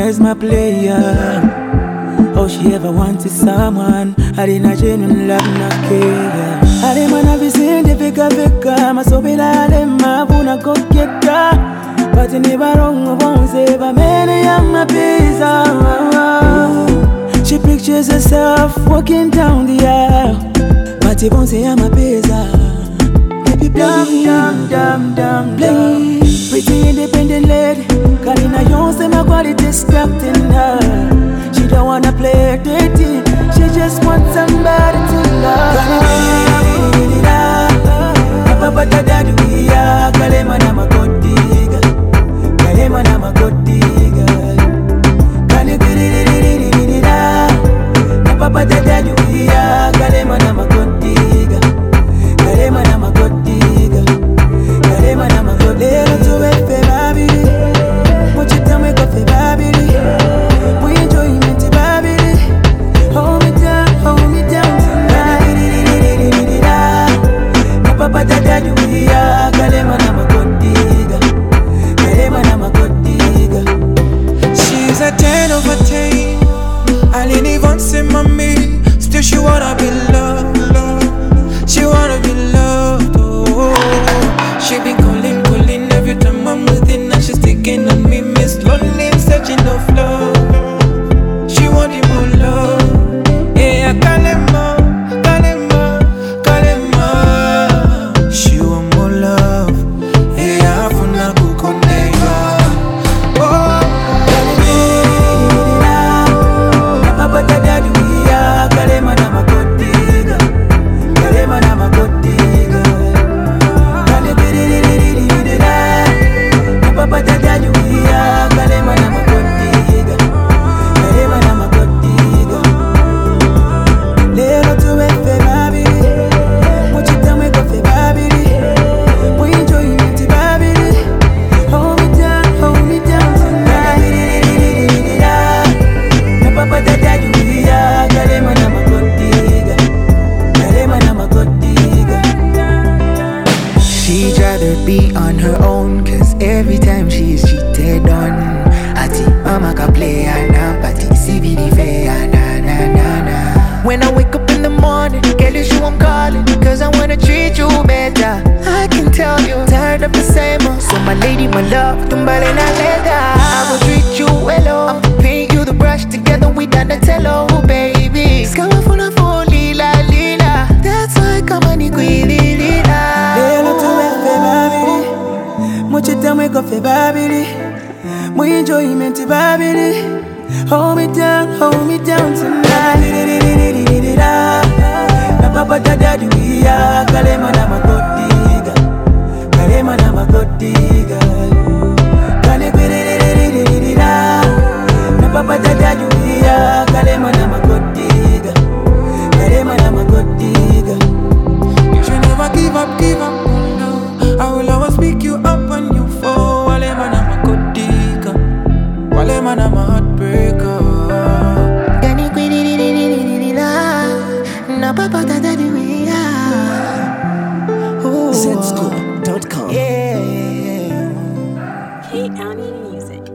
where's my player? Oh, she ever wanted someone. I didn't genuine love, not care. I didn't wanna be seen the vika. My soul be like them, my buna go get that. But you never wrong, won't save a man, I'm my pizza. She pictures herself walking down the aisle. But you won't say I'm a pizza. Baby, please. Pretty independent lady. Karina Jones, say my quality distracting her. She don't wanna play dirty. She just wants somebody to love. Papa daddy we are kalema na makotiga. Kalema na makotiga. Kani giririririririra. Papa daddy we are kalema na makotiga. Kalema na makotiga. Kalema na makotiga. Lero tuwe fe babili. Mochita mweko fe babili. We enjoy it babili. Hold me down tonight. Papa daddy we are kalema na makotiga. Kalema na makotiga. She's a 10 over 10. I didn't even say mommy. Still she wanna be loved. She wanna be loved. Oh, she be calling every time I'm with it. Now she's taking on me, Miss Lonely, searching of love. She wanted more love. Yeah, kalema. She want more love. Yeah, I funa kukonega. Oh, Papa daddy we are kalema na makotiga. Kalema na makotiga. Kani giririririririra. Papa daddy we are kalema na makotiga. Kalema na makotiga. Lero tuwe fe babili. Mochita mweko fe babili. We enjoy it babili. Hold me down tonight. Papa daddy we are kalema na makotiga. Kalema na makotiga. She'd rather be on her own, cause every time she's cheated on, Ati mama ka play na pati CBD fair na. When I wake up in the morning, girl it's you I'm calling, cause I wanna treat you better. I can tell you tired of the same old. So my lady, my love, tumbale na leda. I will treat you well, I'm paint you the brush, together we Donatello, baby. Skawa funa for lila. That's why come on Lelo tuwe fe babili. Mochita mweko fe babili. We enjoyment babili. Hold me down tonight. Na papa daddy we are kalema na makotiga. Kalema na makotiga. Kani giririririririra. Na papa daddy we are kalema na makotiga. Kalema na makotiga. you should never give up, oh no. I will always pick you up when you fall. Wale mana makotika. Wale mana ma heartbreaker. Gani na papa daddy we are. Zscoop.com. Yeah. K County Music.